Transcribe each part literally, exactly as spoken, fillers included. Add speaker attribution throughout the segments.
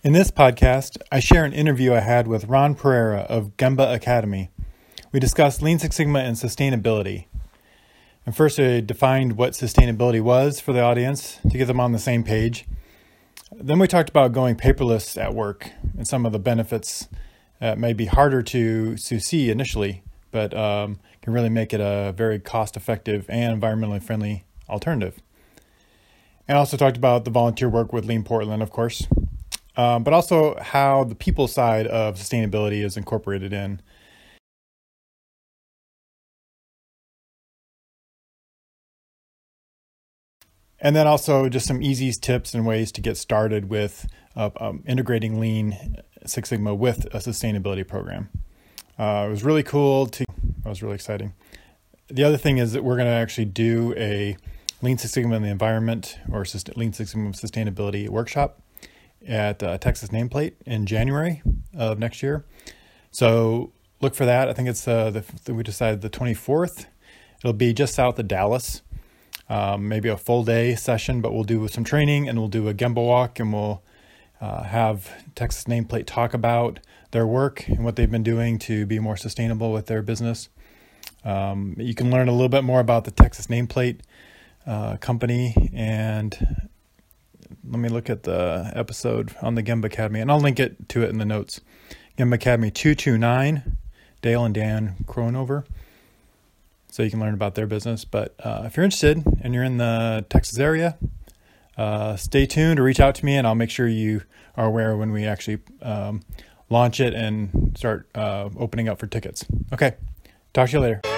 Speaker 1: In this podcast, I share an interview I had with Ron Pereira of Gemba Academy. We discussed Lean Six Sigma and sustainability. And first, I defined what sustainability was for the audience to get them on the same page. Then we talked about going paperless at work and some of the benefits that may be harder to, to see initially, but um, can really make it a very cost-effective and environmentally friendly alternative. And also talked about the volunteer work with Lean Portland, of course. Um, but also how the people side of sustainability is incorporated in. And then also just some easy tips and ways to get started with uh, um, integrating Lean Six Sigma with a sustainability program. Uh, it was really cool. To, it was really exciting. The other thing is that we're going to actually do a Lean Six Sigma in the environment or Lean Six Sigma sustainability workshop at uh, Texas Nameplate in January of next year. So look for that. I think it's uh, the, we decided the twenty-fourth. It'll be just south of Dallas. Um, maybe a full day session, but we'll do some training and we'll do a Gemba walk and we'll uh, have Texas Nameplate talk about their work and what they've been doing to be more sustainable with their business. Um, you can learn a little bit more about the Texas Nameplate uh, company, and let me look at the episode on the Gemba Academy, and I'll link it to it in the notes. Gemba Academy two twenty-nine, Dale and Dan Cronover. So you can learn about their business. But uh, if you're interested and you're in the Texas area, uh, stay tuned or reach out to me, and I'll make sure you are aware when we actually um, launch it and start uh, opening up for tickets. Okay, talk to you later.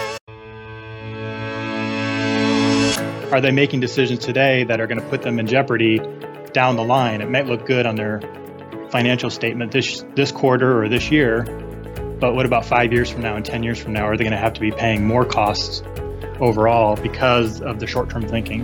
Speaker 1: Are they making decisions today that are going to put them in jeopardy down the line? It might look good on their financial statement this this quarter or this year, but what about five years from now and ten years from now? Are they going to have to be paying more costs overall because of the short-term thinking?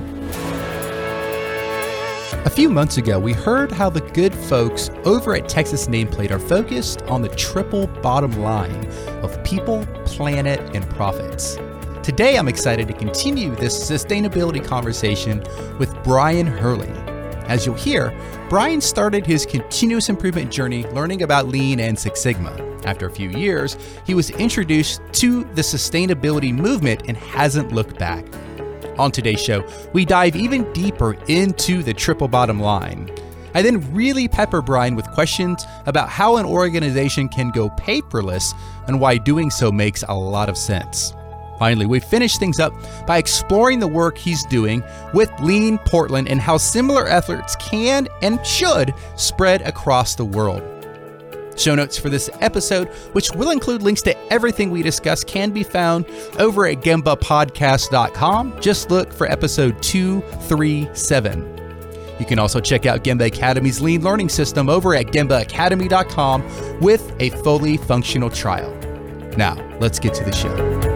Speaker 2: A few months ago, we heard how the good folks over at Texas Nameplate are focused on the triple bottom line of people, planet, and profits. Today, I'm excited to continue this sustainability conversation with Brian Hurley. As you'll hear, Brian started his continuous improvement journey learning about Lean and Six Sigma. After a few years, he was introduced to the sustainability movement and hasn't looked back. On today's show, we dive even deeper into the triple bottom line. I then really pepper Brian with questions about how an organization can go paperless and why doing so makes a lot of sense. Finally, we finish things up by exploring the work he's doing with Lean Portland and how similar efforts can and should spread across the world. Show notes for this episode, which will include links to everything we discuss, can be found over at gemba podcast dot com. Just look for episode two thirty-seven. You can also check out Gemba Academy's Lean Learning System over at gemba academy dot com with a fully functional trial. Now, let's get to the show.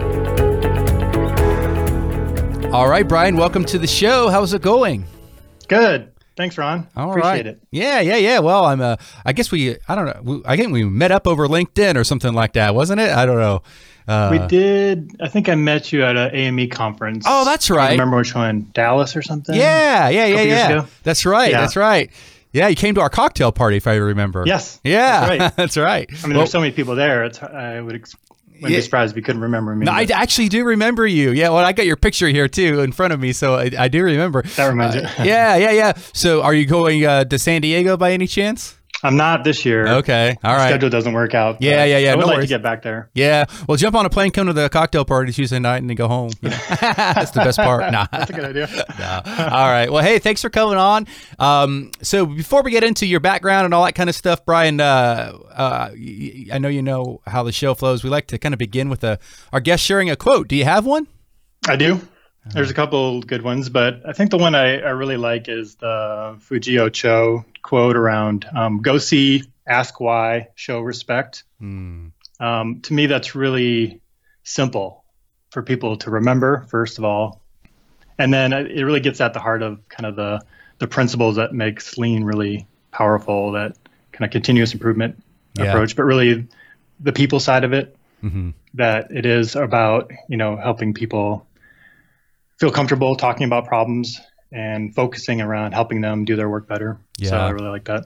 Speaker 2: All right, Brian, welcome to the show. How's it going?
Speaker 1: Good. Thanks, Ron.
Speaker 2: All
Speaker 1: Appreciate
Speaker 2: right.
Speaker 1: it.
Speaker 2: Yeah, yeah, yeah. Well, I'm. Uh, I guess we. I don't know. We, I think we met up over LinkedIn or something like that, wasn't it? I don't know. Uh,
Speaker 1: we did. I think I met you at an A M E conference.
Speaker 2: Oh, that's right.
Speaker 1: I remember which one? Dallas or something?
Speaker 2: Yeah, yeah, yeah, yeah.
Speaker 1: Ago?
Speaker 2: That's right.
Speaker 1: Yeah.
Speaker 2: That's right. Yeah, you came to our cocktail party, if I remember.
Speaker 1: Yes.
Speaker 2: Yeah,
Speaker 1: that's right.
Speaker 2: that's right.
Speaker 1: I mean,
Speaker 2: well,
Speaker 1: there's so many people there. It's, I would. Ex- Wouldn't
Speaker 2: Yeah.
Speaker 1: be surprised if you couldn't remember me.
Speaker 2: No, I actually do remember you. Yeah, well, I got your picture here too in front of me, so I, I do remember.
Speaker 1: That reminds you.
Speaker 2: Uh, yeah, yeah, yeah. So, are you going uh, to San Diego by any chance?
Speaker 1: I'm not this year.
Speaker 2: Okay, all
Speaker 1: The
Speaker 2: right.
Speaker 1: schedule doesn't work out.
Speaker 2: Yeah, yeah, yeah,
Speaker 1: I would
Speaker 2: no
Speaker 1: like
Speaker 2: worries.
Speaker 1: to get back there.
Speaker 2: Yeah, well, jump on a plane, come to the cocktail party Tuesday night, and then go home. You know? That's the best part. Nah.
Speaker 1: That's a good idea.
Speaker 2: No. All right. Well, hey, thanks for coming on. Um, so before we get into your background and all that kind of stuff, Brian, uh, uh, I know you know how the show flows. We like to kind of begin with a, our guest sharing a quote. Do you have one?
Speaker 1: I do. There's a couple good ones, but I think the one I, I really like is the Fujio Cho quote around um, go see, ask why, show respect.
Speaker 2: Mm.
Speaker 1: Um, to me, that's really simple for people to remember, first of all. And then it really gets at the heart of kind of the, the principles that makes Lean really powerful, that kind of continuous improvement
Speaker 2: Yeah.
Speaker 1: approach, but really the people side of it,
Speaker 2: Mm-hmm.
Speaker 1: that it is about, you know, helping people feel comfortable talking about problems and focusing around helping them do their work better.
Speaker 2: Yeah.
Speaker 1: So I really like that.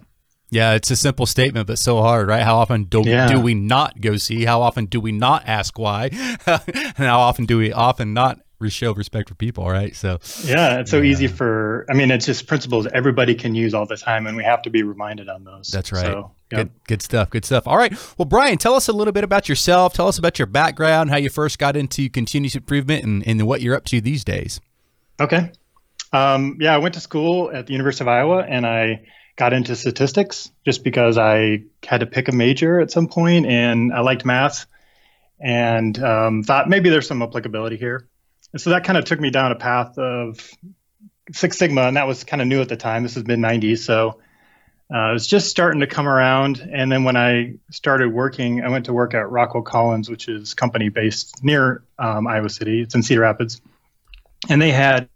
Speaker 2: Yeah, it's a simple statement, but so hard, right? How often do,
Speaker 1: Yeah.
Speaker 2: do we not go see? How often do we not ask why? And how often do we often not show respect for people, right? So
Speaker 1: yeah, it's so
Speaker 2: yeah.
Speaker 1: easy for, I mean, it's just principles everybody can use all the time, and we have to be reminded on those.
Speaker 2: That's right.
Speaker 1: So, yep.
Speaker 2: Good, good stuff. Good stuff. All right. Well, Brian, tell us a little bit about yourself. Tell us about your background, how you first got into continuous improvement, and, and what you're up to these days.
Speaker 1: Okay. Um, yeah, I went to school at the University of Iowa, and I got into statistics just because I had to pick a major at some point, and I liked math, and um, thought maybe there's some applicability here. And so that kind of took me down a path of Six Sigma, and that was kind of new at the time. This was mid nineties, so uh, it was just starting to come around. And then when I started working, I went to work at Rockwell Collins, which is a company based near um, Iowa City. It's in Cedar Rapids. And they had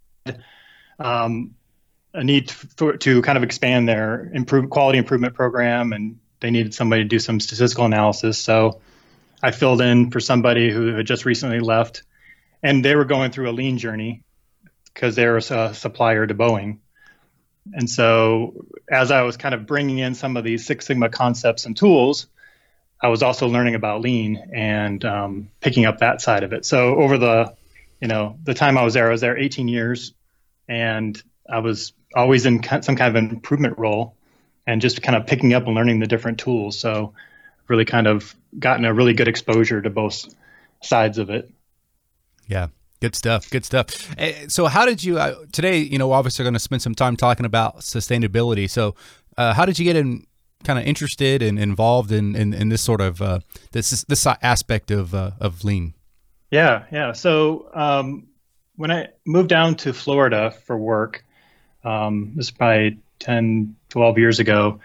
Speaker 1: um, a need to, to kind of expand their improve, quality improvement program, and they needed somebody to do some statistical analysis. So I filled in for somebody who had just recently left, and they were going through a lean journey because they were a supplier to Boeing. And so as I was kind of bringing in some of these Six Sigma concepts and tools, I was also learning about lean and um, picking up that side of it. So over the, you know, the time I was there, I was there eighteen years, and I was always in some kind of an improvement role and just kind of picking up and learning the different tools. So really kind of gotten a really good exposure to both sides of it.
Speaker 2: Yeah. Good stuff. Good stuff. So how did you, uh, today, you know, obviously going to spend some time talking about sustainability. So uh, how did you get in kind of interested and involved in, in, in this sort of, uh, this, this aspect of, uh, of lean?
Speaker 1: Yeah. Yeah. So um, when I moved down to Florida for work, um, this is probably ten, twelve years ago,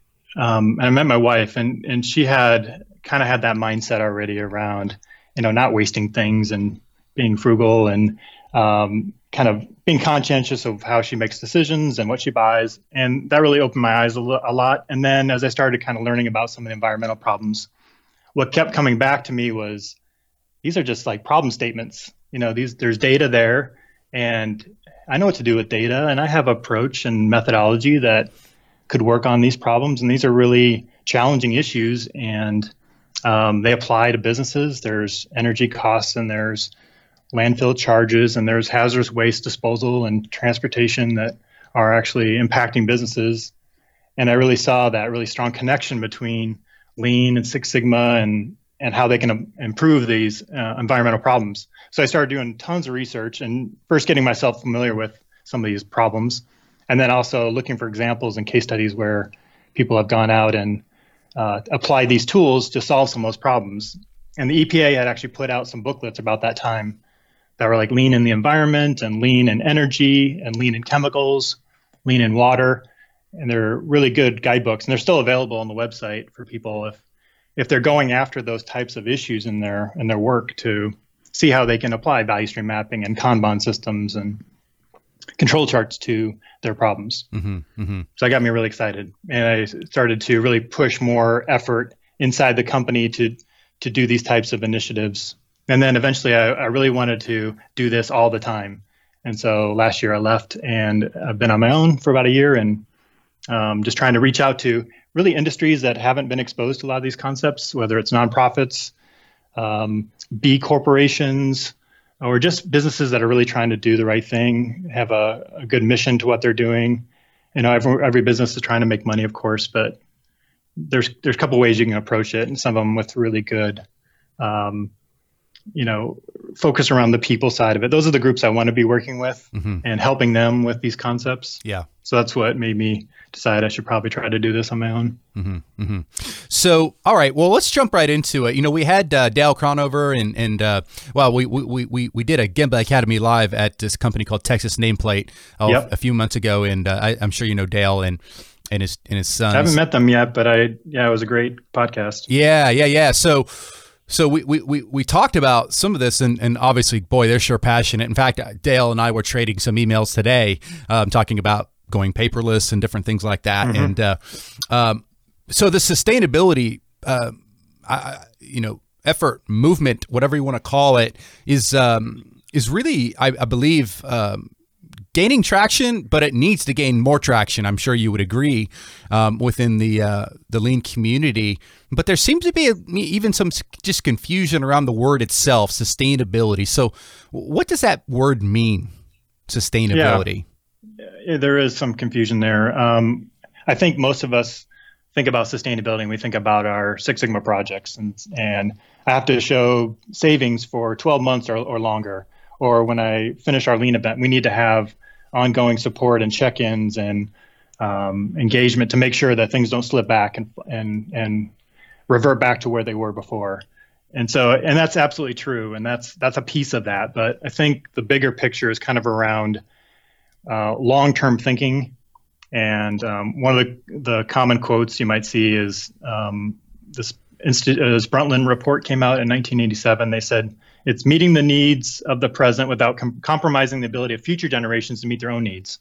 Speaker 1: um, and I met my wife, and, and she had kind of had that mindset already around, you know, not wasting things and being frugal, and um, kind of being conscientious of how she makes decisions and what she buys. And that really opened my eyes a, lo- a lot. And then as I started kind of learning about some of the environmental problems, what kept coming back to me was, these are just like problem statements. You know, these there's data there, and I know what to do with data, and I have approach and methodology that could work on these problems. And these are really challenging issues, and um, they apply to businesses. There's energy costs, and there's landfill charges, and there's hazardous waste disposal and transportation that are actually impacting businesses. And I really saw that really strong connection between Lean and Six Sigma, and and how they can improve these uh, environmental problems. So I started doing tons of research, and first getting myself familiar with some of these problems, and then also looking for examples and case studies where people have gone out and uh, applied these tools to solve some of those problems. And the E P A had actually put out some booklets about that time that were like lean in the environment, and lean in energy, and lean in chemicals, lean in water. And they're really good guidebooks, and they're still available on the website for people if if they're going after those types of issues in their in their work, to see how they can apply value stream mapping and Kanban systems and control charts to their problems. Mm-hmm, mm-hmm. So that got me really excited, and I started to really push more effort inside the company to to do these types of initiatives. And then eventually I, I really wanted to do this all the time. And so last year I left, and I've been on my own for about a year, and um, just trying to reach out to really industries that haven't been exposed to a lot of these concepts, whether it's nonprofits, um, B corporations, or just businesses that are really trying to do the right thing, have a, a good mission to what they're doing. You know, every, every business is trying to make money, of course, but there's there's a couple ways you can approach it, and some of them with really good, um, you know, focus around the people side of it. Those are the groups I want to be working with, mm-hmm. and helping them with these concepts.
Speaker 2: Yeah.
Speaker 1: So that's what made me decide I should probably try to do this on my own.
Speaker 2: Mm-hmm, mm-hmm. So, all right, well, let's jump right into it. You know, we had uh, Dale Cronover, and and uh, well, we we we we did a Gemba Academy live at this company called Texas Nameplate uh, yep. a few months ago, and uh, I, I'm sure you know Dale and and his and his sons.
Speaker 1: I haven't met them yet, but I yeah, it was a great podcast.
Speaker 2: Yeah, yeah, yeah. So. So we, we, we, we talked about some of this, and, and obviously, boy, they're sure passionate. In fact, Dale and I were trading some emails today, um, talking about going paperless and different things like that. Mm-hmm. And uh, um, so the sustainability, uh, I, you know, effort, movement, whatever you want to call it, is um, is really, I, I believe, um, gaining traction, but it needs to gain more traction. I'm sure you would agree um, within the uh, the lean community. But there seems to be a, even some just confusion around the word itself, sustainability. So what does that word mean, sustainability?
Speaker 1: Yeah, there is some confusion there. Um, I think most of us think about sustainability and we think about our Six Sigma projects, and and I have to show savings for twelve months or, or longer. Or when I finish our lean event, we need to have ongoing support and check-ins and um, engagement to make sure that things don't slip back and and and revert back to where they were before. And so, and that's absolutely true, and that's that's a piece of that. But I think the bigger picture is kind of around uh, long-term thinking. And um, one of the, the common quotes you might see is um, this, Insti- uh, this Brundtland report came out in nineteen eighty-seven. They said, it's meeting the needs of the present without com- compromising the ability of future generations to meet their own needs.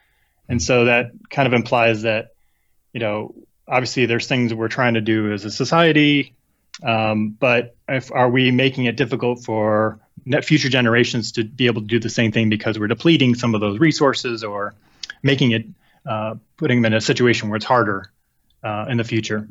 Speaker 1: And so that kind of implies that, you know, obviously there's things we're trying to do as a society, um, but if, are we making it difficult for net future generations to be able to do the same thing because we're depleting some of those resources, or making it, uh, putting them in a situation where it's harder uh, in the future?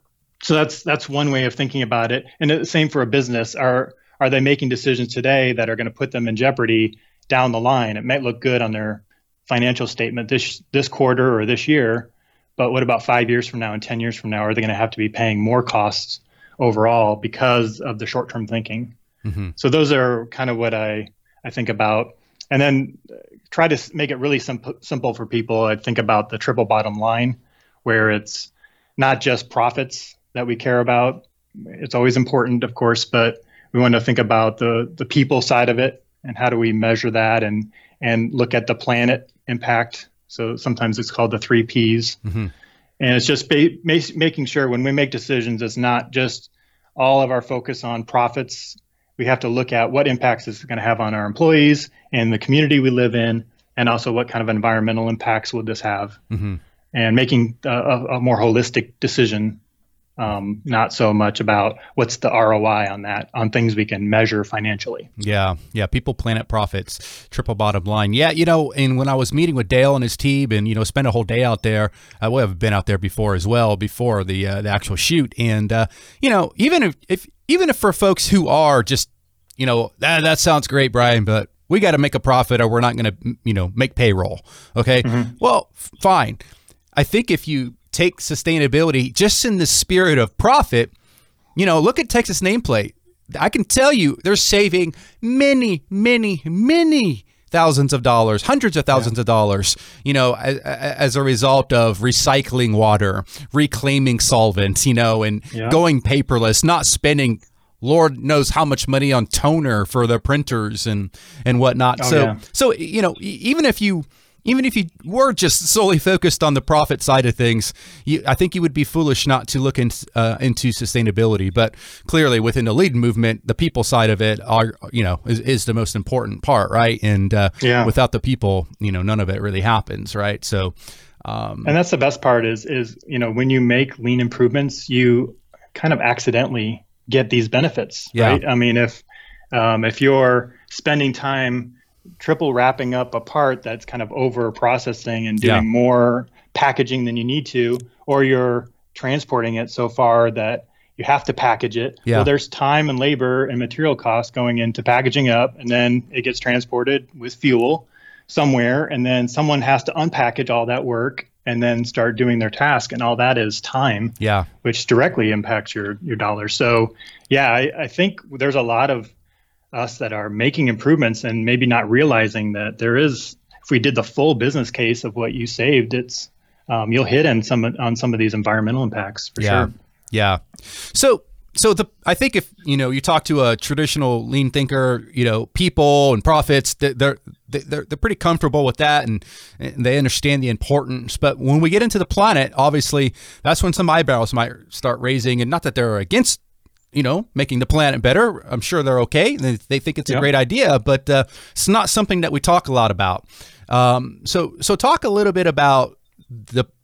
Speaker 1: So that's that's one way of thinking about it. And the same for a business. Are Are they making decisions today that are going to put them in jeopardy down the line? It might look good on their financial statement this this quarter or this year, but what about five years from now and ten years from now? Are they going to have to be paying more costs overall because of the short-term thinking? Mm-hmm. So those are kind of what I, I think about. And then try to make it really simple, simple for people. I think about the triple bottom line, where it's not just profits that we care about. It's always important, of course, but we want to think about the the people side of it, and how do we measure that, and and look at the planet impact. So sometimes it's called the three Ps. Mm-hmm. And it's just ba- ma- making sure when we make decisions, it's not just all of our focus on profits. We have to look at what impacts it's going to have on our employees and the community we live in, and also what kind of environmental impacts will this have, mm-hmm. and making a, a more holistic decision. Um, not so much about what's the R O I on that, on things we can measure financially.
Speaker 2: Yeah, yeah. People, planet, profits, triple bottom line. Yeah, you know, and when I was meeting with Dale and his team, and you know, spent a whole day out there. Uh, well, I've been out there before as well, before the uh, the actual shoot. And uh, you know, even if, if even if for folks who are just, you know, that that sounds great, Brian, but we got to make a profit, or we're not going to, you know, make payroll. Okay, mm-hmm. Well, f- fine. I think if you take sustainability just in the spirit of profit, you know, look at Texas Nameplate. I can tell you they're saving many, many, many thousands of dollars, hundreds of thousands yeah. of dollars, you know, as, as a result of recycling water, reclaiming solvents, you know, and yeah. going paperless, not spending Lord knows how much money on toner for the printers and, and whatnot. Oh, so, yeah. so, you know, even if you, Even if you were just solely focused on the profit side of things, you, I think you would be foolish not to look in, uh, into sustainability. But clearly, within the lead movement, the people side of it are, you know, is, is the most important part, right? And uh, yeah. without the people, you know, none of it really happens, right? So, um,
Speaker 1: and that's the best part is, is you know, when you make lean improvements, you kind of accidentally get these benefits, yeah. right? I mean, if um, if you're spending time triple wrapping up a part that's kind of over processing and doing yeah. more packaging than you need to, or you're transporting it so far that you have to package it. Yeah. Well, there's time and labor and material costs going into packaging up, and then it gets transported with fuel somewhere, and then someone has to unpackage all that work and then start doing their task, and all that is time,
Speaker 2: yeah,
Speaker 1: which directly impacts your your dollars. So yeah, I, I think there's a lot of us that are making improvements and maybe not realizing that there is, if we did the full business case of what you saved, it's um, you'll hit in some on some of these environmental impacts for
Speaker 2: yeah.
Speaker 1: sure.
Speaker 2: Yeah. So so the I think if you know you talk to a traditional lean thinker, you know, people and profits, they're they're they're, they're pretty comfortable with that, and, and they understand the importance. But when we get into the planet, obviously that's when some eyebrows might start raising, and not that they're against, you know, making the planet better. I'm sure they're okay. They, they think it's a yeah. great idea, but uh, it's not something that we talk a lot about. Um, so, so talk a little bit about the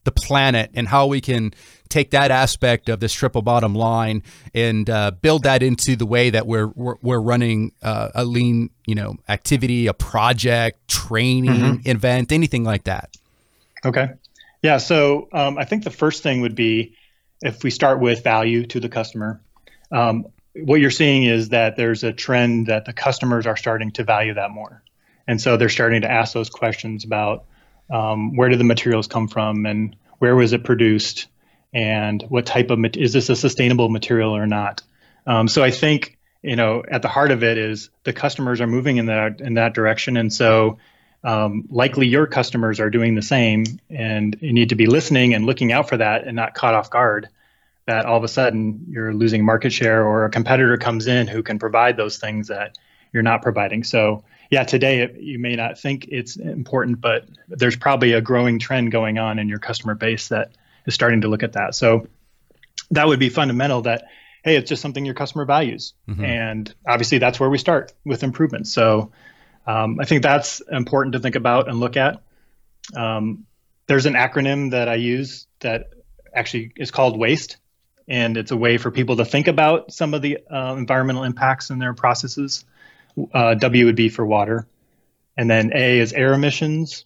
Speaker 2: the planet and how we can take that aspect of this triple bottom line and uh, build that into the way that we're we're, we're running uh, a lean, you know, activity, a project, training, mm-hmm. event, anything like that.
Speaker 3: Okay. Yeah. So um, I think the first thing would be if we start with value to the customer. Um, what you're seeing is that there's a trend that the customers are starting to value that more. And so they're starting to ask those questions about um, where did the materials come from and where was it produced and what type of, is this a sustainable material or not? Um, so I think, you know, at the heart of it is the customers are moving in that, in that direction. And so um, likely your customers are doing the same, and you need to be listening and looking out for that and not caught off guard that all of a sudden you're losing market share or a competitor comes in who can provide those things that you're not providing. So yeah, today it, you may not think it's important, but there's probably a growing trend going on in your customer base that is starting to look at that. So that would be fundamental that, hey, it's just something your customer values. Mm-hmm. And obviously that's where we start with improvements. So um, I think that's important to think about and look at. Um, there's an acronym that I use that actually is called WASTE. And it's a way for people to think about some of the uh, environmental impacts in their processes. Uh, W would be for water. And then A is air emissions.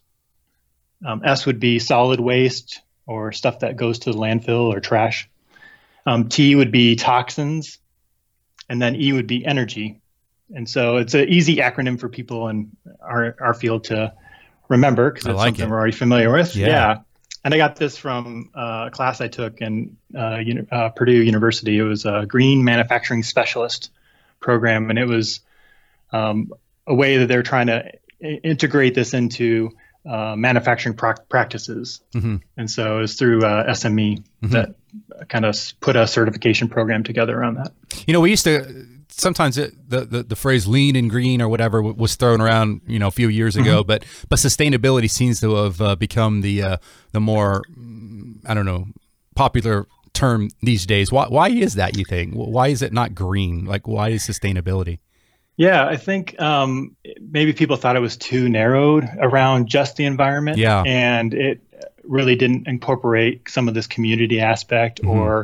Speaker 3: Um, S would be solid waste or stuff that goes to the landfill or trash. Um, T would be toxins. And then E would be energy. And so it's an easy acronym for people in our, our field to remember because it's like something it. we're already familiar with.
Speaker 2: Yeah.
Speaker 3: yeah. And I got this from uh, a class I took in uh, uni- uh, Purdue University. It was a green manufacturing specialist program, and it was um, a way that they're trying to I- integrate this into uh, manufacturing pro- practices. Mm-hmm. And so it was through uh, S M E mm-hmm. that kind of put a certification program together around that.
Speaker 2: You know, we used to sometimes it, the, the the phrase lean and green or whatever was thrown around, you know, a few years ago, mm-hmm. but but sustainability seems to have uh, become the uh, the more, I don't know, popular term these days. Why why is that, you think? Why is it not green? Like, why is sustainability?
Speaker 3: Yeah, I think um, maybe people thought it was too narrowed around just the environment.
Speaker 2: Yeah.
Speaker 3: And it really didn't incorporate some of this community aspect mm-hmm. or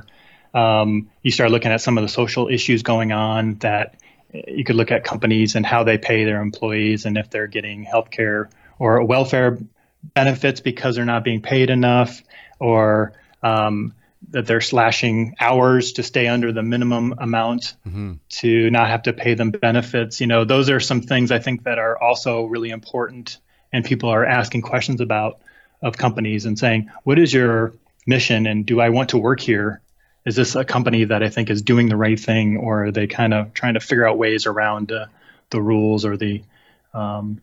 Speaker 3: Um, you start looking at some of the social issues going on that you could look at companies and how they pay their employees and if they're getting healthcare or welfare benefits because they're not being paid enough, or um, that they're slashing hours to stay under the minimum amount mm-hmm. to not have to pay them benefits. You know, those are some things I think that are also really important, and people are asking questions about of companies and saying, what is your mission and do I want to work here? Is this a company that I think is doing the right thing, or are they kind of trying to figure out ways around uh, the rules or the um,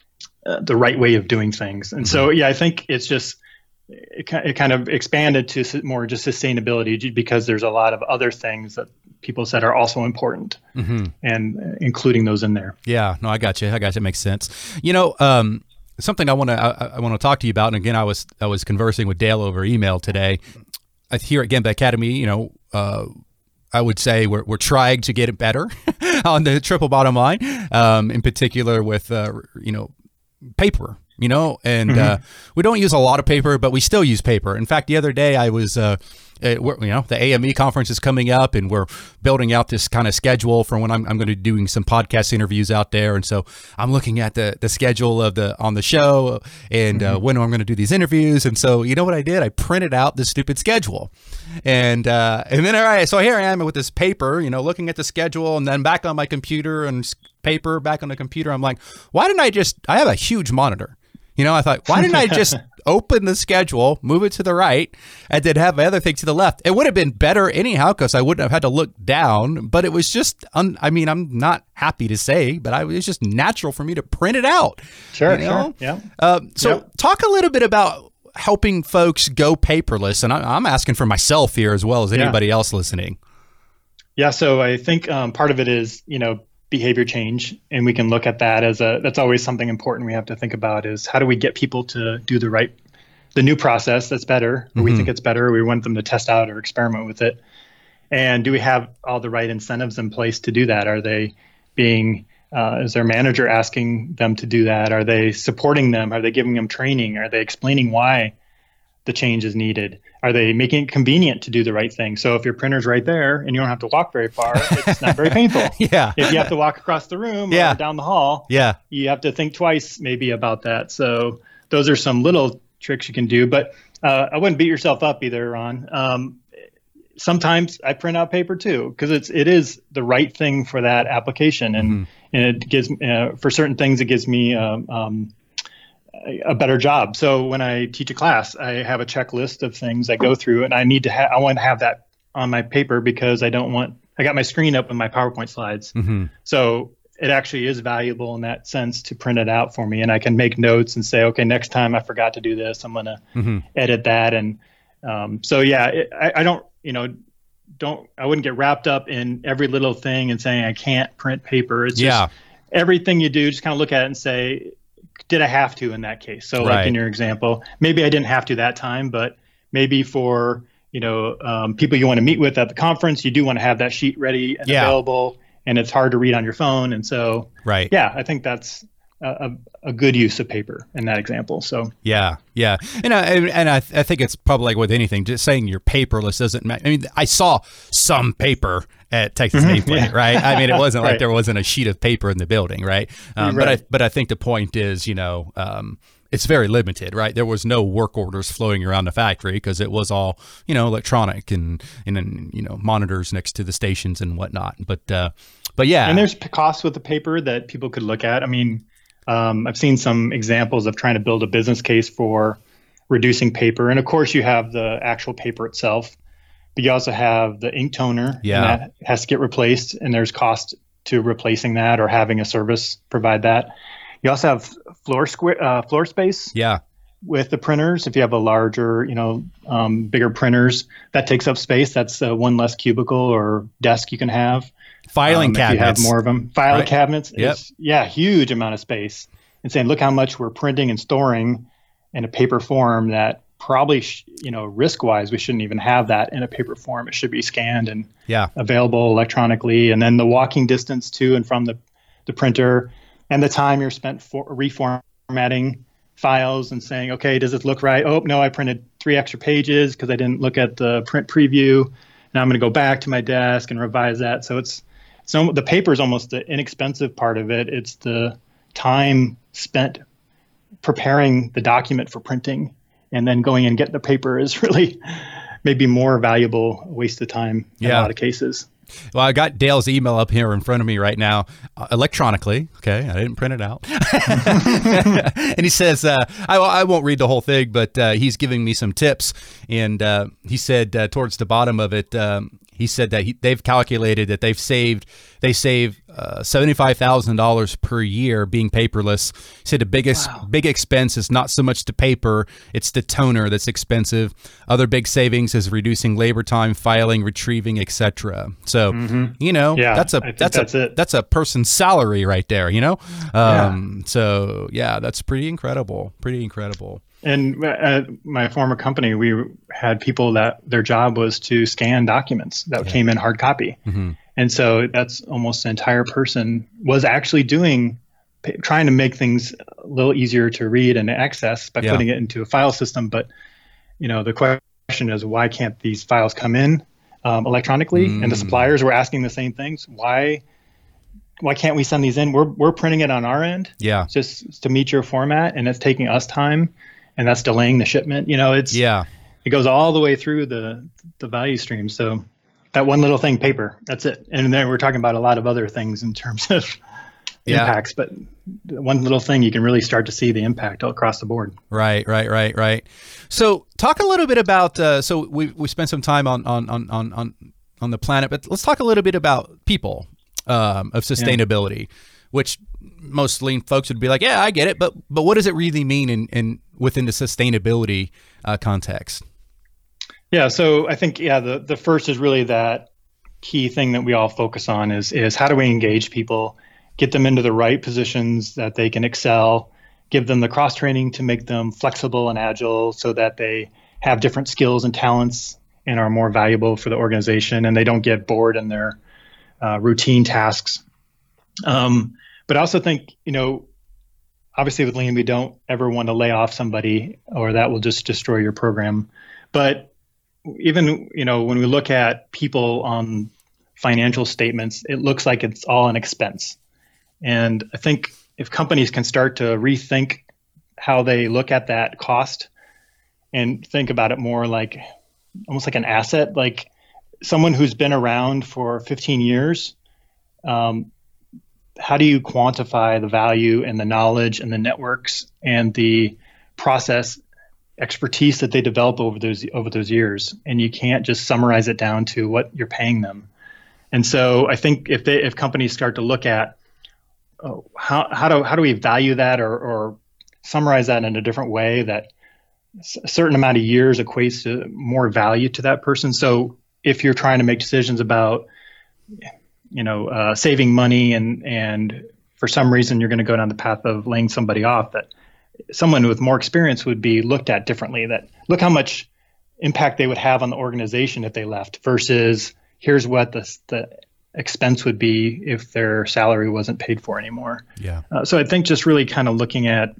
Speaker 3: uh, the right way of doing things? And so, yeah, I think it's just it, it kind of expanded to more just sustainability because there's a lot of other things that people said are also important, mm-hmm. and including those in there.
Speaker 2: Yeah, no, I got you. I got you. It makes sense. You know, um, something I want to I, I want to talk to you about, and again, I was I was conversing with Dale over email today. Here at Gemba Academy, you know, uh, I would say we're we're trying to get it better on the triple bottom line, um, in particular with, uh, you know, paper, you know, and mm-hmm. uh, we don't use a lot of paper, but we still use paper. In fact, the other day I was, uh, it, you know, the A M E conference is coming up, and we're building out this kind of schedule for when I'm, I'm going to be doing some podcast interviews out there. And so I'm looking at the the schedule of the on the show and mm-hmm. uh, when I'm going to do these interviews. And so, you know what I did? I printed out this stupid schedule, and uh, and then all right, so here I am with this paper, you know, looking at the schedule, and then back on my computer and paper back on the computer. I'm like, why didn't I just? I have a huge monitor. You know, I thought, why didn't I just open the schedule, move it to the right, and then have my other thing to the left? It would have been better anyhow because I wouldn't have had to look down, but it was just, un- I mean, I'm not happy to say, but I, it was just natural for me to print it out.
Speaker 3: Sure,
Speaker 2: you know?
Speaker 3: sure, yeah.
Speaker 2: Uh, so
Speaker 3: yep.
Speaker 2: talk a little bit about helping folks go paperless, and I, I'm asking for myself here as well as anybody yeah. else listening.
Speaker 3: Yeah, so I think um, part of it is, you know, behavior change, and we can look at that as a that's always something important we have to think about is how do we get people to do the right the new process that's better, or mm-hmm. we think it's better, or we want them to test out or experiment with it, and do we have all the right incentives in place to do that? Are they being uh, is their manager asking them to do that? Are they supporting them? Are they giving them training? Are they explaining why the change is needed? Are they making it convenient to do the right thing? So if your printer's right there and you don't have to walk very far, it's not very painful.
Speaker 2: Yeah.
Speaker 3: If you have to walk across the room
Speaker 2: yeah.
Speaker 3: or down the hall,
Speaker 2: yeah.
Speaker 3: you have to think twice maybe about that. So those are some little tricks you can do, but uh, I wouldn't beat yourself up either, Ron. Um, sometimes I print out paper too, because it's it is the right thing for that application, and mm-hmm. and it gives uh, for certain things it gives me um, um, a, a better job. So when I teach a class, I have a checklist of things I go through, and I need to have I want to have that on my paper because I don't want I got my screen up with my PowerPoint slides. Mm-hmm. So it actually is valuable in that sense to print it out for me, and I can make notes and say, okay, next time I forgot to do this, I'm going to mm-hmm. edit that. And um, so, yeah, it, I, I don't, you know, don't, I wouldn't get wrapped up in every little thing and saying I can't print paper. It's
Speaker 2: yeah.
Speaker 3: just everything you do, just kind of look at it and say, did I have to in that case? So right. like in your example, maybe I didn't have to that time, but maybe for, you know, um, people you want to meet with at the conference, you do want to have that sheet ready and yeah. available. And it's hard to read on your phone. And so,
Speaker 2: right.
Speaker 3: yeah, I think that's a, a good use of paper in that example. So,
Speaker 2: yeah, yeah. And I, and I, I think it's probably like with anything, just saying you're paperless doesn't matter. I mean, I saw some paper at Texas
Speaker 3: mm-hmm,
Speaker 2: Nameplate, yeah. right? I mean, it wasn't like right. there wasn't a sheet of paper in the building, right? Um,
Speaker 3: right.
Speaker 2: But I, but I think the point is, you know, um, it's very limited, right? There was no work orders flowing around the factory because it was all, you know, electronic and, and, and, you know, monitors next to the stations and whatnot. But, uh, but yeah.
Speaker 3: And there's costs with the paper that people could look at. I mean, um, I've seen some examples of trying to build a business case for reducing paper. And of course you have the actual paper itself, but you also have the ink toner.
Speaker 2: Yeah.
Speaker 3: And that has to get replaced, and there's cost to replacing that or having a service provide that. You also have floor square, uh, floor space.
Speaker 2: Yeah.
Speaker 3: With the printers, if you have a larger, you know, um, bigger printers, that takes up space. That's uh, one less cubicle or desk you can have.
Speaker 2: Filing
Speaker 3: um,
Speaker 2: cabinets.
Speaker 3: If you have more of them. Filing
Speaker 2: right.
Speaker 3: cabinets.
Speaker 2: Yep.
Speaker 3: Is, yeah, huge amount of space. And saying, look how much we're printing and storing in a paper form that probably, sh- you know, risk-wise, we shouldn't even have that in a paper form. It should be scanned and
Speaker 2: yeah.
Speaker 3: available electronically. And then the walking distance to and from the, the printer, and the time you're spent for reformatting files and saying, okay, does it look right? Oh, no, I printed three extra pages because I didn't look at the print preview. Now I'm going to go back to my desk and revise that. So it's so the paper is almost the inexpensive part of it. It's the time spent preparing the document for printing, and then going and getting the paper is really maybe more valuable waste of time in
Speaker 2: yeah.
Speaker 3: a lot of cases.
Speaker 2: Well, I got Dale's email up here in front of me right now, uh, electronically. Okay, I didn't print it out. And he says, uh, I, I won't read the whole thing, but uh, he's giving me some tips. And uh, he said uh, towards the bottom of it, um, he said that he, they've calculated that they've saved, they save uh, seventy-five thousand dollars per year being paperless. He said the biggest wow. big expense is not so much the paper, it's the toner that's expensive. Other big savings is reducing labor time, filing, retrieving, et cetera. So, mm-hmm. you know,
Speaker 3: yeah,
Speaker 2: that's a that's,
Speaker 3: that's
Speaker 2: a
Speaker 3: it.
Speaker 2: that's a person's salary right there, you know? Um, yeah. So, yeah, that's pretty incredible. Pretty incredible.
Speaker 3: And at my former company, we had people that their job was to scan documents that yeah. came in hard copy. Mm-hmm. And so that's almost the entire person was actually doing, trying to make things a little easier to read and access by yeah. putting it into a file system. But, you know, the question is, why can't these files come in um, electronically? Mm. And the suppliers were asking the same things. Why why can't we send these in? We're we're printing it on our end.
Speaker 2: Yeah.
Speaker 3: Just to meet your format, and it's taking us time. And that's delaying the shipment. You know, it's yeah. It goes all the way through the the value stream. So that one little thing, paper, that's it. And then we're talking about a lot of other things in terms of yeah. impacts, but one little thing, you can really start to see the impact all across the board.
Speaker 2: Right, right, right, right. So talk a little bit about. Uh, so we we spent some time on on on on on the planet, but let's talk a little bit about people um, of sustainability. Yeah. Which most lean folks would be like, yeah, I get it, but but what does it really mean in, in within the sustainability uh, context?
Speaker 3: Yeah, so I think yeah, the the first is really that key thing that we all focus on is is how do we engage people, get them into the right positions that they can excel, give them the cross training to make them flexible and agile, so that they have different skills and talents and are more valuable for the organization, and they don't get bored in their uh, routine tasks. Um, but I also think, you know, obviously with Lean, we don't ever want to lay off somebody, or that will just destroy your program. But even, you know, when we look at people on financial statements, it looks like it's all an expense. And I think if companies can start to rethink how they look at that cost and think about it more like almost like an asset, like someone who's been around for fifteen years, um, how do you quantify the value and the knowledge and the networks and the process expertise that they develop over those over those years? And you can't just summarize it down to what you're paying them. And so I think if they if companies start to look at oh, how how do how do we value that, or or summarize that in a different way, that a certain amount of years equates to more value to that person. So if you're trying to make decisions about, you know, uh, saving money, and and for some reason you're going to go down the path of laying somebody off, that someone with more experience would be looked at differently. That look how much impact they would have on the organization if they left, versus here's what the the expense would be if their salary wasn't paid for anymore.
Speaker 2: Yeah.
Speaker 3: Uh, so I think just really kind of looking at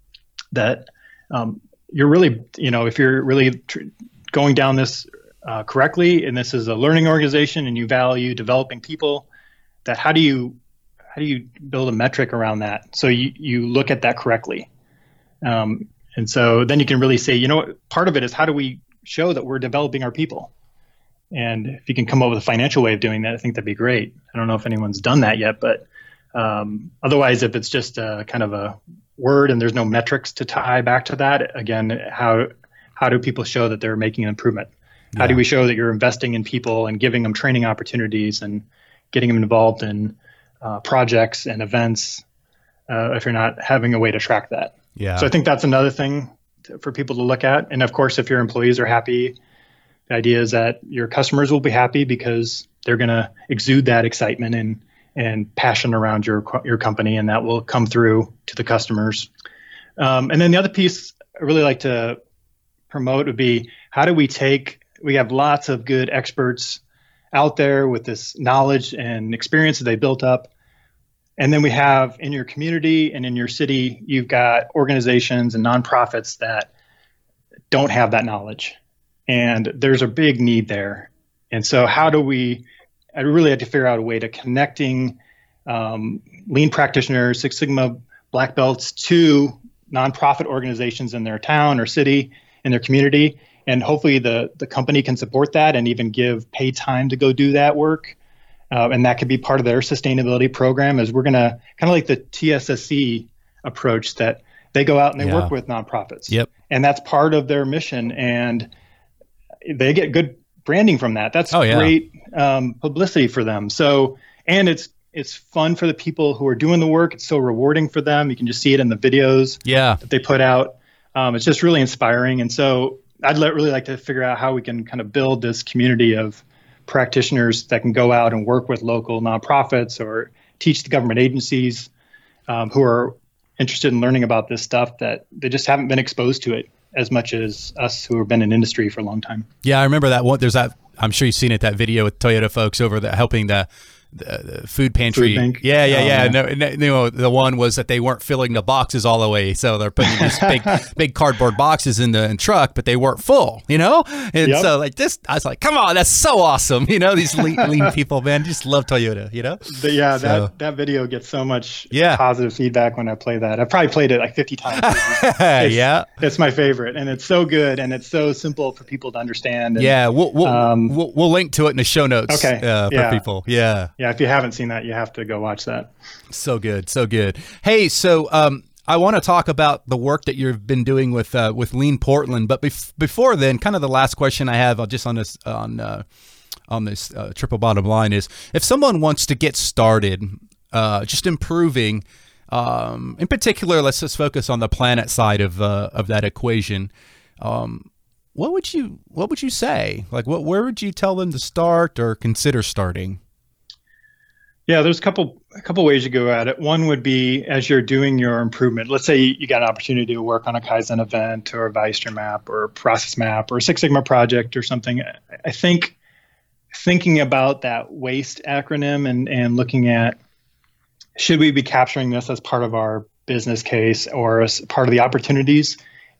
Speaker 3: that, um, you're really, you know, if you're really tr- going down this uh, correctly, and this is a learning organization and you value developing people, that how do you how do you build a metric around that so you, you look at that correctly? Um, and so then you can really say, you know what, part of it is how do we show that we're developing our people? And if you can come up with a financial way of doing that, I think that'd be great. I don't know if anyone's done that yet, but um, otherwise, if it's just a kind of a word and there's no metrics to tie back to that, again, how how do people show that they're making an improvement? How
Speaker 2: Yeah.
Speaker 3: do we show that you're investing in people and giving them training opportunities and getting them involved in uh, projects and events uh, if you're not having a way to track that?
Speaker 2: Yeah.
Speaker 3: So I think that's another thing to, for people to look at. And of course, if your employees are happy, the idea is that your customers will be happy because they're going to exude that excitement and and passion around your your company, and that will come through to the customers. Um, and then the other piece I really like to promote would be, how do we take, we have lots of good experts out there with this knowledge and experience that they built up. And then we have in your community and in your city, you've got organizations and nonprofits that don't have that knowledge. And there's a big need there. And so how do we, I really had to figure out a way to connecting um, lean practitioners, Six Sigma black belts to nonprofit organizations in their town or city, in their community. And hopefully the, the company can support that and even give paid time to go do that work. Uh, and that could be part of their sustainability program, as we're going to kind of like the T S S C approach, that they go out and they
Speaker 2: Yeah.
Speaker 3: work with nonprofits.
Speaker 2: Yep.
Speaker 3: And that's part of their mission. And they get good branding from that. That's
Speaker 2: Oh, yeah.
Speaker 3: great um, publicity for them. So, and it's it's fun for the people who are doing the work. It's so rewarding for them. You can just see it in the videos
Speaker 2: Yeah.
Speaker 3: that they put out. Um, it's just really inspiring. And so I'd le- really like to figure out how we can kind of build this community of practitioners that can go out and work with local nonprofits or teach the government agencies um, who are interested in learning about this stuff, that they just haven't been exposed to it as much as us who have been in industry for a long time.
Speaker 2: Yeah, I remember that one. There's that. I'm sure you've seen it. That video with Toyota folks over the helping the, the, the food pantry.
Speaker 3: Food bank.
Speaker 2: Yeah, yeah,
Speaker 3: Oh,
Speaker 2: yeah.
Speaker 3: yeah.
Speaker 2: No, no, you know, the one was that they weren't filling the boxes all the way, so they're putting these big, big cardboard boxes in the in truck, but they weren't full. You know, and
Speaker 3: Yep.
Speaker 2: so like this, I was like, come on, that's so awesome. You know, these lean, lean people, man, just love Toyota. You know.
Speaker 3: But yeah,
Speaker 2: So-
Speaker 3: that, that video gets so much
Speaker 2: Yeah.
Speaker 3: positive feedback when I play that. I've probably played it like fifty times. It's-
Speaker 2: yeah.
Speaker 3: It's my favorite, and it's so good, and it's so simple for people to understand. And,
Speaker 2: Yeah, we'll we'll,
Speaker 3: Um,
Speaker 2: we'll we'll link to it in the show notes.
Speaker 3: Okay,
Speaker 2: uh, for
Speaker 3: yeah.
Speaker 2: people. Yeah.
Speaker 3: Yeah, if you haven't seen that, you have to go watch that.
Speaker 2: So good, so good. Hey, so um, I want to talk about the work that you've been doing with uh, with Lean Portland, but bef- before then, kind of the last question I have, uh, just on this on uh, on this uh, triple bottom line, is if someone wants to get started, uh, just improving. Um, in particular, let's just focus on the planet side of uh, of that equation. Um, what would you what would you say? Like, what where would you tell them to start or consider starting?
Speaker 3: Yeah, there's a couple a couple ways you go at it. One would be, as you're doing your improvement, let's say you got an opportunity to work on a Kaizen event or a Veister map or a process map or a Six Sigma project or something. I think thinking about that WASTE acronym and, and looking at, should we be capturing this as part of our business case or as part of the opportunities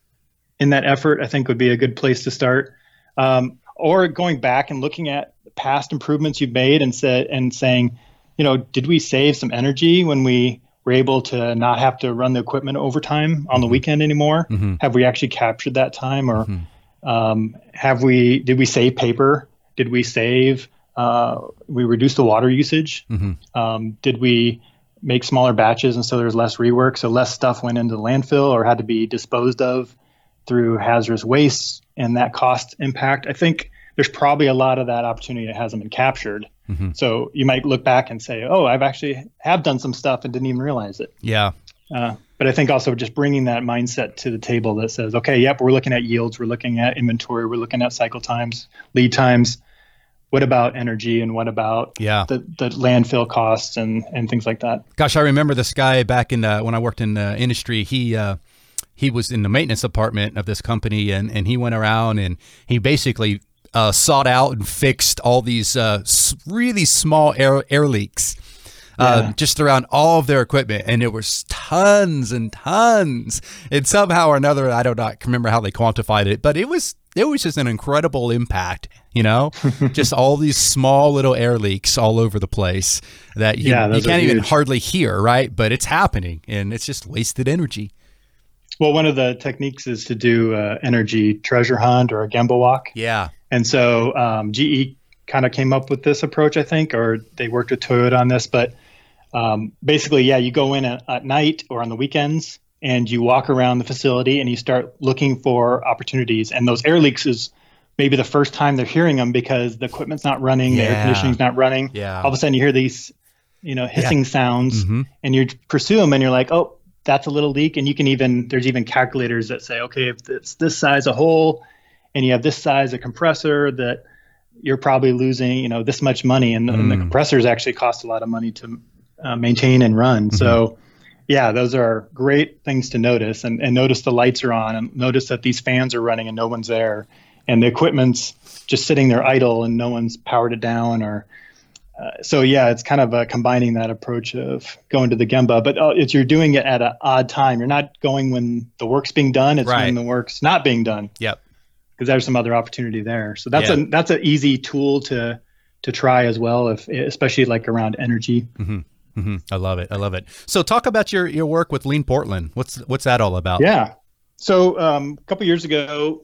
Speaker 3: in that effort, I think would be a good place to start. Um, or going back and looking at past improvements you've made and said and saying, you know, did we save some energy when we were able to not have to run the equipment overtime on the weekend anymore? Mm-hmm. Have we actually captured that time, or mm-hmm. um, have we? Did we save paper? Did we save? Uh, we reduced the water usage. Mm-hmm. Um, did we make smaller batches and so there's less rework, so less stuff went into the landfill or had to be disposed of through hazardous waste, and that cost impact? I think there's probably a lot of that opportunity that hasn't been captured. Mm-hmm. So you might look back and say, oh, I've actually have done some stuff and didn't even realize it.
Speaker 2: Yeah.
Speaker 3: Uh, but I think also just bringing that mindset to the table that says, okay, yep, we're looking at yields, we're looking at inventory, we're looking at cycle times, lead times. What about energy, and what about
Speaker 2: yeah.
Speaker 3: the, the landfill costs and, and things like that?
Speaker 2: Gosh, I remember this guy back in uh, when I worked in the industry. He uh, he was in the maintenance department of this company, and, and he went around and he basically uh, sought out and fixed all these uh, really small air, air leaks uh, yeah. just around all of their equipment. And there was tons and tons. And somehow or another, I don't not remember how they quantified it, but it was it was just an incredible impact. You know, just all these small little air leaks all over the place that you,
Speaker 3: yeah,
Speaker 2: you can't even hardly hear, right? But it's happening, and it's just wasted energy.
Speaker 3: Well, one of the techniques is to do uh, energy treasure hunt or a Gemba walk.
Speaker 2: Yeah.
Speaker 3: And so um, G E kind of came up with this approach, I think, or they worked with Toyota on this. But um, basically, yeah, you go in at, at night or on the weekends, and you walk around the facility, and you start looking for opportunities. And those air leaks is maybe the first time they're hearing them because the equipment's not running, yeah. the air conditioning's not running.
Speaker 2: Yeah.
Speaker 3: All of a sudden you hear these, you know, hissing yeah. sounds, mm-hmm. and you pursue them, and you're like, oh, that's a little leak. And you can even, there's even calculators that say, okay, if it's this size a hole and you have this size a compressor, that you're probably losing, you know, this much money. And, mm. and the compressors actually cost a lot of money to uh, maintain and run. Mm-hmm. So yeah, those are great things to notice, and, and notice the lights are on, and notice that these fans are running and no one's there. And the equipment's just sitting there idle and no one's powered it down. Or uh, so yeah, it's kind of uh, combining that approach of going to the Gemba, but uh, it's you're doing it at an odd time. You're not going when the work's being done. It's
Speaker 2: right.
Speaker 3: when the work's not being done.
Speaker 2: Yep.
Speaker 3: Because there's some other opportunity there. So that's
Speaker 2: yeah.
Speaker 3: a that's an easy tool to to try as well, if especially like around energy.
Speaker 2: Mm-hmm. Mm-hmm. I love it. I love it. So talk about your your work with Lean Portland. What's what's that all about?
Speaker 3: Yeah. So um, a couple years ago,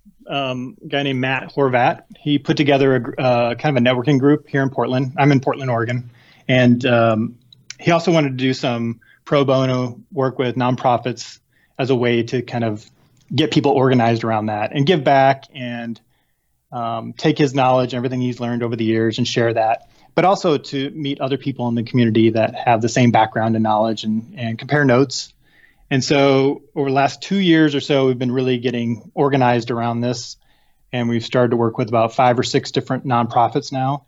Speaker 3: Um, a guy named Matt Horvat, he put together a uh, kind of a networking group here in Portland. I'm in Portland, Oregon. And um, he also wanted to do some pro bono work with nonprofits as a way to kind of get people organized around that and give back and um, take his knowledge and everything he's learned over the years and share that, but also to meet other people in the community that have the same background and knowledge and, and compare notes. And so over the last two years or so, we've been really getting organized around this. And we've started to work with about five or six different nonprofits now.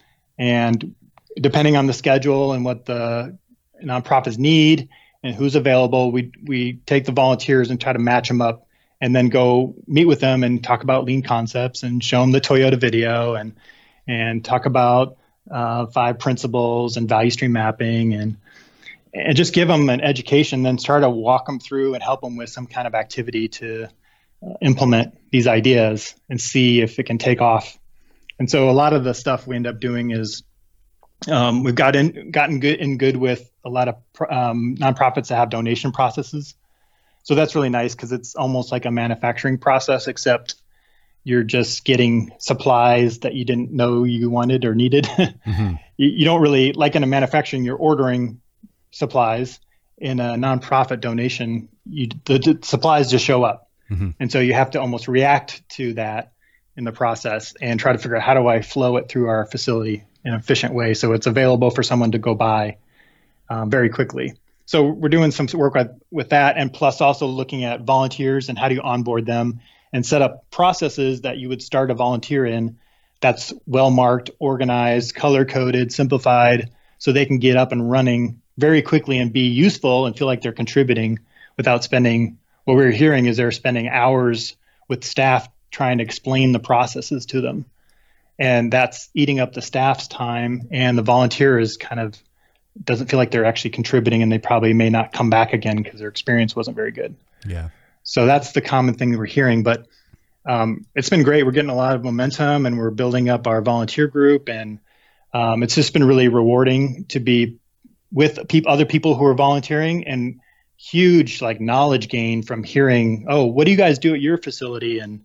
Speaker 3: And depending on the schedule and what the nonprofits need and who's available, we we take the volunteers and try to match them up, and then go meet with them and talk about lean concepts and show them the Toyota video and and talk about uh, five principles and value stream mapping, and and just give them an education, then start to walk them through and help them with some kind of activity to uh, implement these ideas and see if it can take off. And so a lot of the stuff we end up doing is um, we've got in, gotten good in good with a lot of um, nonprofits that have donation processes. So that's really nice because it's almost like a manufacturing process, except you're just getting supplies that you didn't know you wanted or needed. Mm-hmm. you, you don't really, like in a manufacturing, you're ordering supplies. In a nonprofit donation, you, the, the supplies just show up. Mm-hmm. And so you have to almost react to that in the process and try to figure out, how do I flow it through our facility in an efficient way so it's available for someone to go buy um, very quickly. So we're doing some work with, with that, and plus also looking at volunteers and how do you onboard them and set up processes that you would start a volunteer in that's well marked, organized, color coded, simplified, so they can get up and running very quickly and be useful and feel like they're contributing without spending, what we're hearing is they're spending hours with staff trying to explain the processes to them. And that's eating up the staff's time, and the volunteer is kind of doesn't feel like they're actually contributing, and they probably may not come back again because their experience wasn't very good.
Speaker 2: Yeah.
Speaker 3: So that's the common thing that we're hearing, but um, it's been great. We're getting a lot of momentum, and we're building up our volunteer group, and um, it's just been really rewarding to be with pe- other people who are volunteering, and huge like knowledge gain from hearing, oh, what do you guys do at your facility? And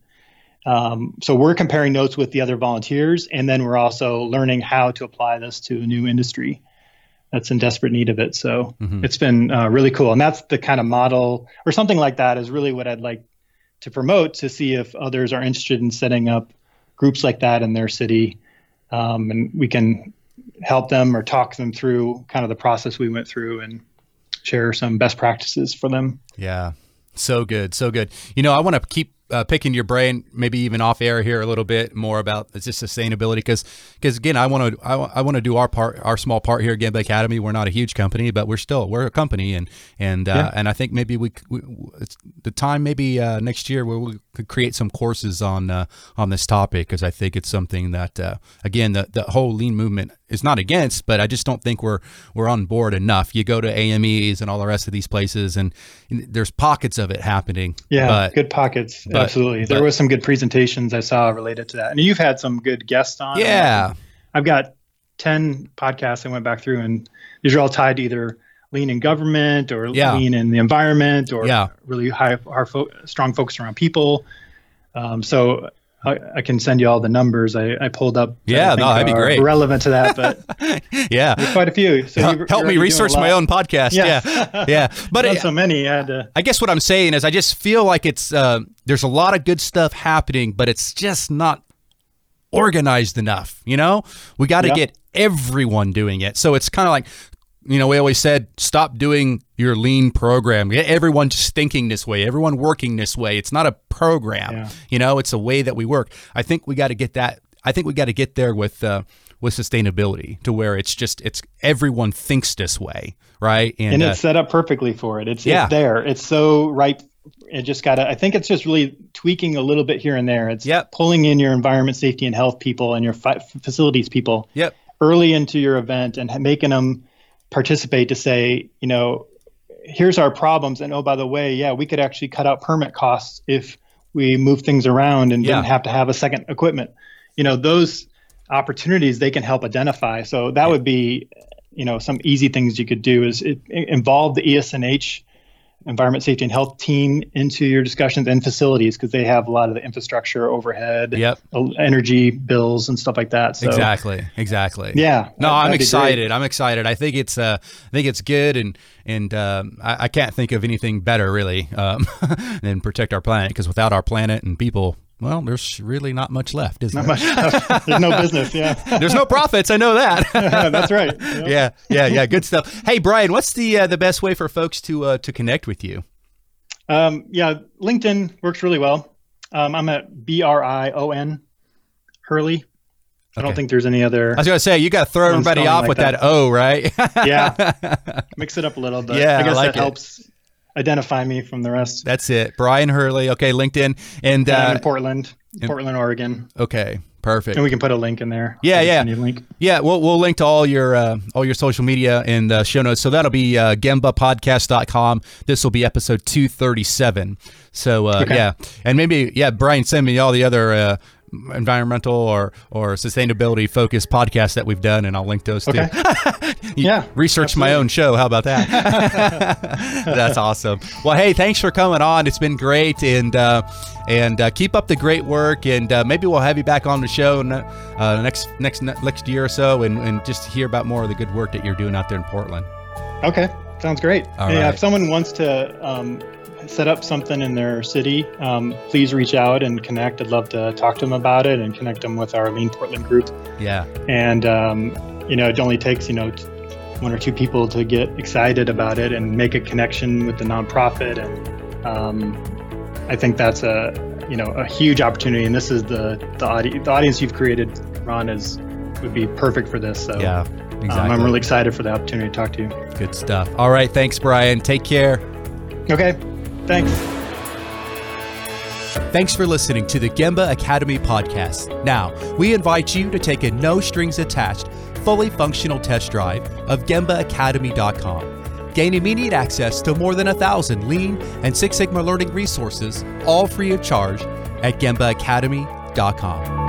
Speaker 3: um, so we're comparing notes with the other volunteers, and then we're also learning how to apply this to a new industry that's in desperate need of it. So mm-hmm. it's been uh, really cool. And that's the kind of model, or something like that is really what I'd like to promote, to see if others are interested in setting up groups like that in their city. Um, and we can help them or talk them through kind of the process we went through and share some best practices for them.
Speaker 2: Yeah. So good. So good. You know, I want to keep uh, picking your brain, maybe even off air here a little bit more about just sustainability. Because, because again, I want to, I, I want to do our part, our small part here at Gemba Academy. We're not a huge company, but we're still, we're a company. And, and, uh, yeah. and I think maybe we, we it's the time maybe uh, next year where we could create some courses on, uh, on this topic. Cause I think it's something that, uh, again, the, the whole lean movement is not against, but I just don't think we're, we're on board enough. You go to A M Es and all the rest of these places, and, and there's pockets of it happening.
Speaker 3: Yeah.
Speaker 2: But,
Speaker 3: good pockets. But, Absolutely. There but, was some good presentations I saw related to that. And you've had some good guests on.
Speaker 2: Yeah.
Speaker 3: I've got ten podcasts I went back through, and these are all tied to either lean in government or yeah. lean in the environment, or yeah. really high, our fo- strong focus around people. Um, so I, I can send you all the numbers I, I pulled up.
Speaker 2: Yeah, no, that'd be great.
Speaker 3: Relevant to that, but
Speaker 2: yeah,
Speaker 3: there's quite a few. So
Speaker 2: help, help me research my own podcast. Yeah, yeah, yeah.
Speaker 3: But it, so many. I, had to...
Speaker 2: I guess what I'm saying is, I just feel like it's uh, there's a lot of good stuff happening, but it's just not organized enough. You know, we got to yeah. get everyone doing it. So it's kind of like, you know, we always said, stop doing your lean program. Everyone just thinking this way, everyone working this way. It's not a program, yeah. you know, it's a way that we work. I think we got to get that. I think we got to get there with, uh, with sustainability, to where it's just, it's everyone thinks this way. Right.
Speaker 3: And, and it's uh, set up perfectly for it. It's, yeah. it's there. It's so ripe. It just got to, I think it's just really tweaking a little bit here and there. It's
Speaker 2: yep.
Speaker 3: pulling in your environment, safety, and health people and your fi- facilities people
Speaker 2: yep.
Speaker 3: early into your event, and making them participate to say, you know, here's our problems. And oh, by the way, yeah, we could actually cut out permit costs if we move things around and yeah. didn't have to have a second equipment. You know, those opportunities they can help identify. So that yeah. would be, you know, some easy things you could do is it, involve the E S N H, Environment, Safety, and Health team into your discussions and facilities, because they have a lot of the infrastructure, overhead,
Speaker 2: yep.
Speaker 3: energy bills, and stuff like that. So,
Speaker 2: exactly, exactly.
Speaker 3: Yeah.
Speaker 2: No, that, I'm excited. I'm excited. I think it's uh, I think it's good, and and um, I, I can't think of anything better really um, than protect our planet, because without our planet and people, well, there's really not much left, is
Speaker 3: not
Speaker 2: there?
Speaker 3: Not much. There's no business, yeah.
Speaker 2: There's no profits, I know that.
Speaker 3: That's right. Yep.
Speaker 2: Yeah, yeah, yeah, good stuff. Hey, Brian, what's the uh, the best way for folks to uh, to connect with you?
Speaker 3: Um, yeah, LinkedIn works really well. Um, I'm at B R I O N, Hurley. I okay. don't think there's any other.
Speaker 2: I was going to say, you got to throw everybody off like with that. that O, right?
Speaker 3: Yeah, mix it up a little, but yeah, I guess I like that it. helps identify me from the rest.
Speaker 2: That's it. Brian Hurley. Okay. LinkedIn. And
Speaker 3: uh,
Speaker 2: uh,
Speaker 3: in Portland, in, Portland, Oregon.
Speaker 2: Okay. Perfect.
Speaker 3: And we can put a link in there.
Speaker 2: Yeah. Yeah.
Speaker 3: Link.
Speaker 2: Yeah. We'll, we'll link to all your, uh, all your social media and uh, show notes. So that'll be uh, gemba podcast dot com. This will be episode two thirty-seven. So uh, okay. yeah. And maybe, yeah, Brian, send me all the other, uh, environmental or or sustainability focused podcasts that we've done, and I'll link those
Speaker 3: okay.
Speaker 2: too.
Speaker 3: Yeah,
Speaker 2: research absolutely. My own show. How about that? That's awesome. Well, hey, thanks for coming on. It's been great, and uh, and uh, keep up the great work. And uh, maybe we'll have you back on the show uh, next next next year or so, and, and just hear about more of the good work that you're doing out there in Portland.
Speaker 3: Okay, sounds great.
Speaker 2: All
Speaker 3: yeah,
Speaker 2: right.
Speaker 3: If someone wants to um, set up something in their city, um, please reach out and connect. I'd love to talk to them about it and connect them with our Lean Portland group.
Speaker 2: Yeah.
Speaker 3: And, um, you know, it only takes, you know, t- one or two people to get excited about it and make a connection with the nonprofit. And um, I think that's a, you know, a huge opportunity. And this is the, the, audi- the audience you've created, Ron, is would be perfect for this. So
Speaker 2: yeah, exactly.
Speaker 3: um, I'm really excited for the opportunity to talk to you.
Speaker 2: Good stuff. All right. Thanks, Brian. Take care.
Speaker 3: Okay. Thanks.
Speaker 2: Thanks for listening to the Gemba Academy podcast. Now, we invite you to take a no strings attached fully functional test drive of gemba academy dot com. Gain immediate access to more than a thousand Lean and Six Sigma learning resources, all free of charge, at gemba academy dot com.